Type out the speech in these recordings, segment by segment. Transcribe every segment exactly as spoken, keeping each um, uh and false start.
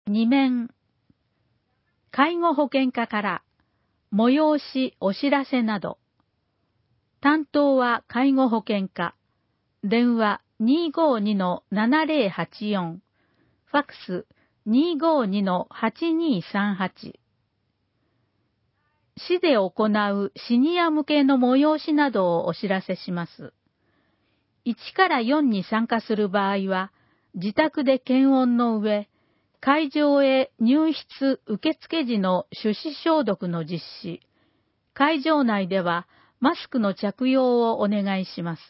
に面。介護保険課から催しお知らせなど。担当は介護保険課。電話 にーごーにのななぜろはちよん。ファックス にーごーにのはちにーさんはち。市で行うシニア向けの催しなどをお知らせします。いちからよんに参加する場合は、自宅で検温の上、会場へ入室受付時の手指消毒の実施、会場内ではマスクの着用をお願いします。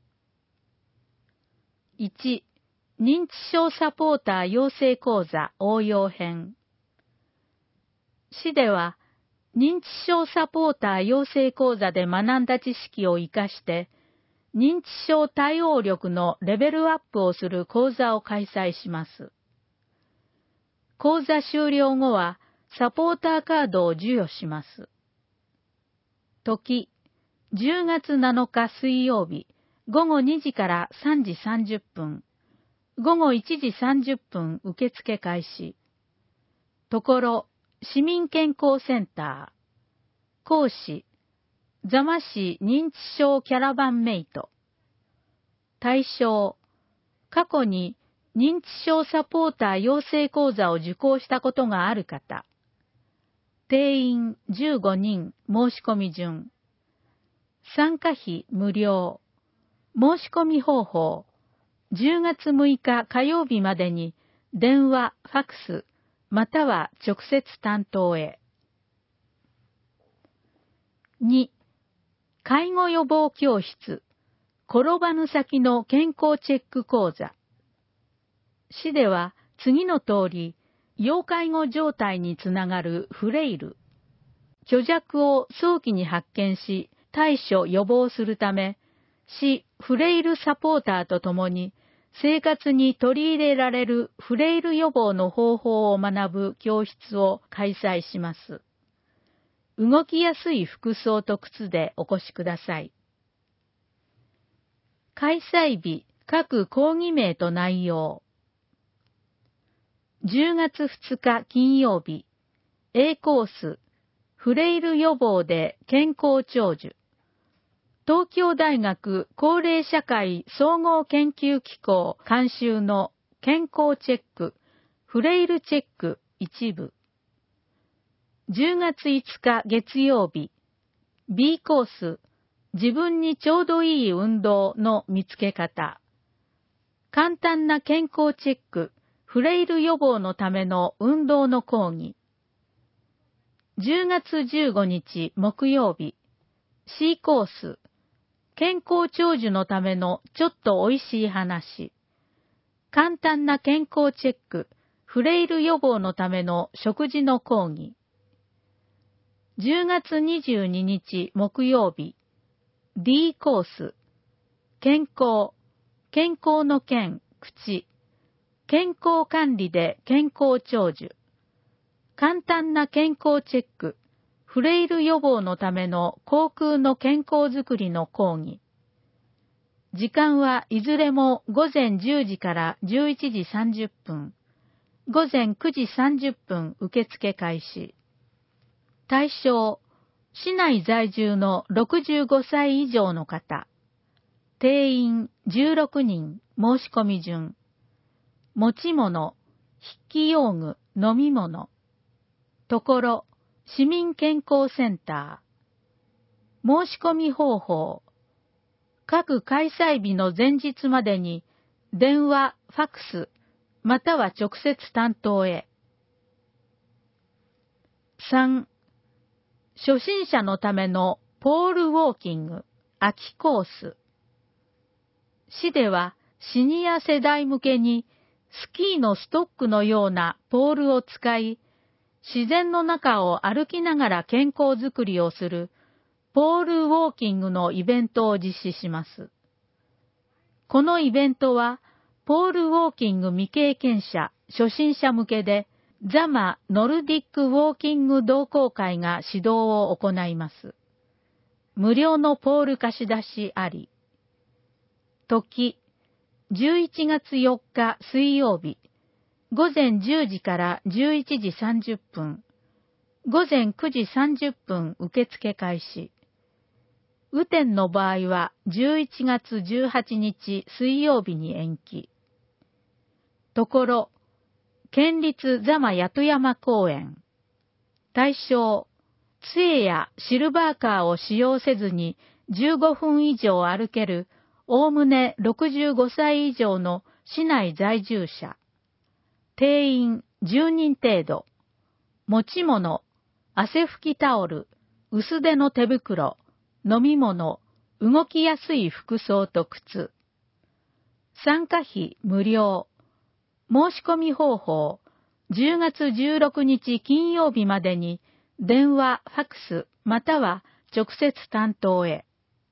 いち、認知症サポーター養成講座応用編。市では、認知症サポーター養成講座で学んだ知識を活かして、認知症対応力のレベルアップをする講座を開催します。講座終了後は、サポーターカードを授与します。時、じゅうがつなのか水曜日、ごごにじからさんじさんじゅっぷん、ごごいちじさんじゅっぷん受付開始。ところ、市民健康センター。講師、座間市認知症キャラバンメイト。対象、過去に認知症サポーター養成講座を受講したことがある方。定員じゅうごにん申し込み順。参加費無料。申し込み方法。じゅうがつむいか火曜日までに電話、ファックス、または直接担当へ。に、介護予防教室、転ばぬ先の健康チェック講座。市では次の通り、要介護状態につながるフレイル、虚弱を早期に発見し、対処予防するため、市フレイルサポーターとともに、生活に取り入れられるフレイル予防の方法を学ぶ教室を開催します。動きやすい服装と靴でお越しください。開催日、各講義名と内容。じゅうがつふつか金曜日、A コース、フレイル予防で健康長寿。東京大学高齢社会総合研究機構監修の健康チェック、フレイルチェック一部。じゅうがついつか月曜日、B コース、自分にちょうどいい運動の見つけ方。簡単な健康チェック、フレイル予防のための運動の講義。じゅうがつじゅうごにち木曜日、C コース、健康長寿のためのちょっとおいしい話。簡単な健康チェック、フレイル予防のための食事の講義。じゅうがつにじゅうににち木曜日、D コース、健康、健康の健、口、健康管理で健康長寿。簡単な健康チェック、フレイル予防のための口腔の健康づくりの講義。時間はいずれもごぜんじゅうじからじゅういちじさんじゅっぷん、ごぜんくじさんじゅっぷん受付開始。対象、市内在住のろくじゅうごさい以上の方。定員じゅうろくにん申し込み順。持ち物、筆記用具、飲み物。ところ、市民健康センター。申し込み方法。各開催日の前日までに、電話、ファックス、または直接担当へ。さん、初心者のためのポールウォーキング、秋コース。市ではシニア世代向けにスキーのストックのようなポールを使い、自然の中を歩きながら健康づくりをするポールウォーキングのイベントを実施します。このイベントは、ポールウォーキング未経験者、初心者向けで、ザマノルディックウォーキング同好会が指導を行います。無料のポール貸し出しあり。時、じゅういちがつよっか水曜日、 午前じゅうじからじゅういちじさんじゅっぷん、午前くじさんじゅっぷん受付開始。雨天の場合はじゅういちがつじゅうはちにち水曜日に延期。ところ、県立座間八山公園。対象、杖やシルバーカーを使用せずにじゅうごふん以上歩ける、おおむねろくじゅうごさい以上の市内在住者。定員じゅうにん程度。持ち物、汗拭きタオル、薄手の手袋、飲み物、動きやすい服装と靴。参加費無料。申し込み方法、じゅうがつじゅうろくにち金曜日までに、電話、ファクス、または直接担当へ。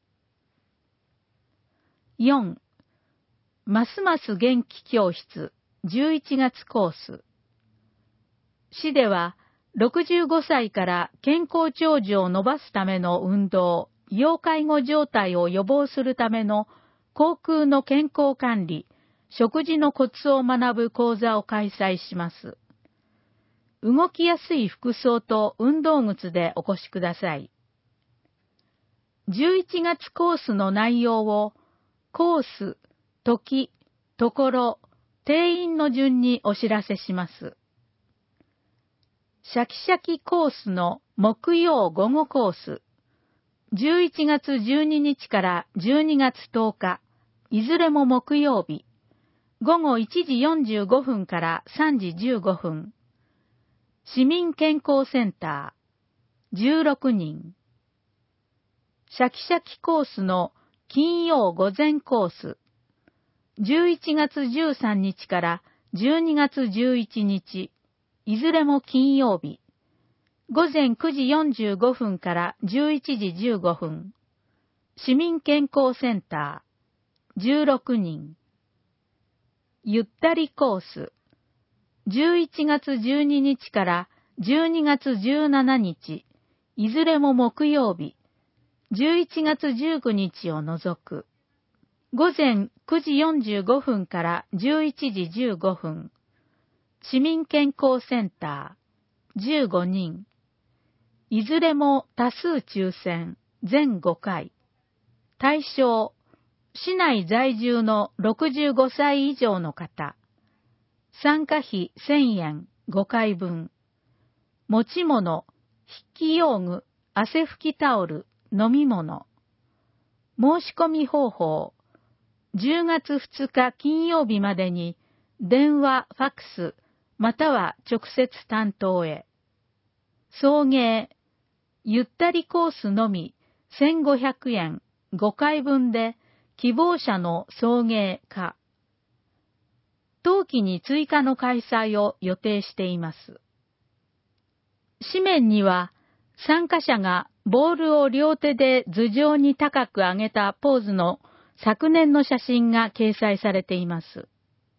よん. ますます元気教室じゅういちがつコース。市では、ろくじゅうごさいから健康長寿を伸ばすための運動、要介護状態を予防するための口腔の健康管理、食事のコツを学ぶ講座を開催します。動きやすい服装と運動靴でお越しください。じゅういちがつコースの内容を、コース、時、ところ、定員の順にお知らせします。シャキシャキコースの木曜午後コース。じゅういちがつじゅうににちからじゅうにがつとおか、いずれも木曜日。午後いちじよんじゅうごふんからさんじじゅうごふん。市民健康センター、じゅうろくにん。シャキシャキコースの金曜午前コース。じゅういちがつじゅうさんにちからじゅうにがつじゅういちにち、いずれも金曜日。午前くじよんじゅうごふんからじゅういちじじゅうごふん。市民健康センター、じゅうろくにん。ゆったりコース。じゅういちがつじゅうににちからじゅうにがつじゅうしちにち、いずれも木曜日。じゅういちがつじゅうくにちを除く。午前くじよんじゅうごふんからじゅういちじじゅうごふん。市民健康センター、じゅうごにん。いずれも多数抽選、全ごかい。対象、市内在住のろくじゅうごさい以上の方。参加費せんえん、ごかいぶん。持ち物、筆記用具、汗拭きタオル、飲み物。申し込み方法、じゅうがつふつか金曜日までに、電話、ファクス、または直接担当へ。送迎、ゆったりコースのみ、せんごひゃくえん、ごかいぶんで、希望者の送迎か。冬季に追加の開催を予定しています。紙面には、参加者がボールを両手で頭上に高く上げたポーズの昨年の写真が掲載されています。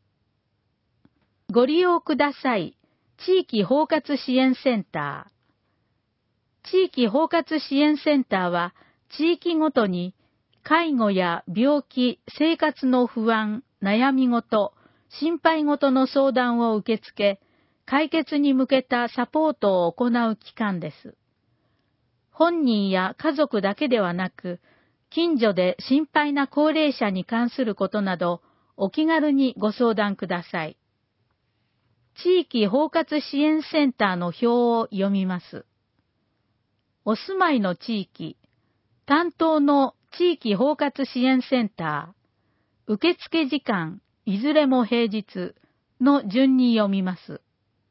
ご利用ください。地域包括支援センター。地域包括支援センターは、地域ごとに介護や病気、生活の不安、悩み事、心配事の相談を受け付け、解決に向けたサポートを行う機関です。本人や家族だけではなく、近所で心配な高齢者に関することなど、お気軽にご相談ください。地域包括支援センターの表を読みます。お住まいの地域、担当の地域包括支援センター、受付時間、いずれも平日の順に読みます。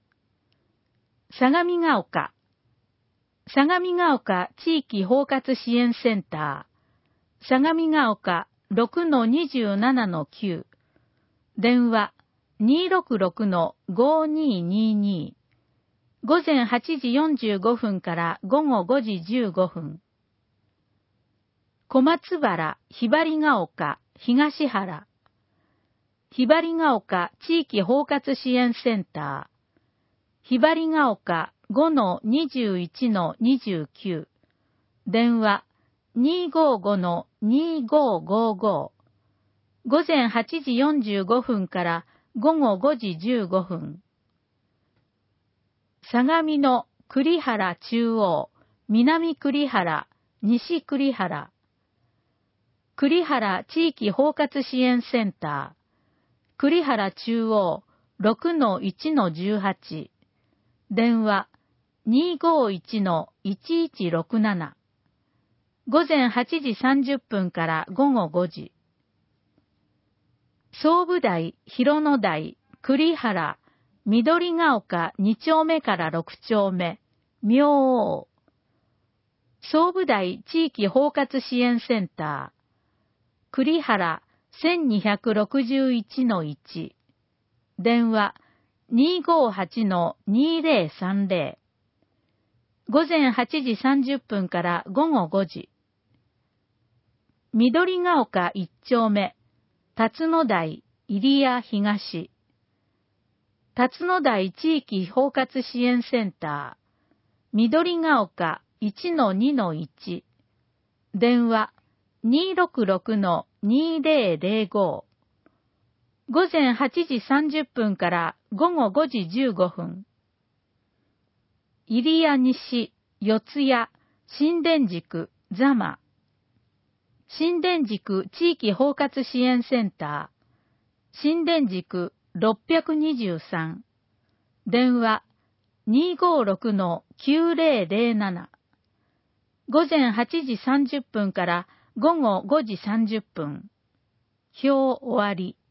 相模が丘、相模が丘地域包括支援センター、相模が丘 ろくのにじゅうななのきゅう、電話 にーろくろくのごにーにーにー、午前はちじよんじゅうごふんから午後ごじじゅうごふん。小松原ひばりが丘東原、ひばりが丘地域包括支援センター、ひばりが丘 ごのにじゅういちのにじゅうきゅう、電話 にーごーごのにーごーごーご、午前はちじよんじゅうごふんから午後ごじじゅうごふん。 相模の栗原中央、南栗原、西栗原。栗原地域包括支援センター。栗原中央 ろくのいちのじゅうはち。電話 にーごーいちのいちいちろくなな。午前はちじさんじゅっぷんから午後ごじ。総武台、広野台、栗原、緑が丘に丁目からろく丁目、明王。総武台地域包括支援センター。栗原せんにひゃくろくじゅういちのいち。電話 にーごーはちのにーぜろさんぜろ。午前はちじさんじゅっぷんから午後ごじ。緑が丘いち丁目、辰野台、入谷東。辰野台地域包括支援センター。緑が丘いちのにのいち。電話 にーろくろくのにーぜろぜろご。午前はちじさんじゅっぷんから午後ごじじゅうごふん。入谷西、四谷、新田宿、座間。新田宿地域包括支援センター。新田宿ろっぴゃくにじゅうさん。電話 にーごーろくのきゅうぜろぜろなな。午前はちじさんじゅっぷんから午後ごじさんじゅっぷん。表終わり。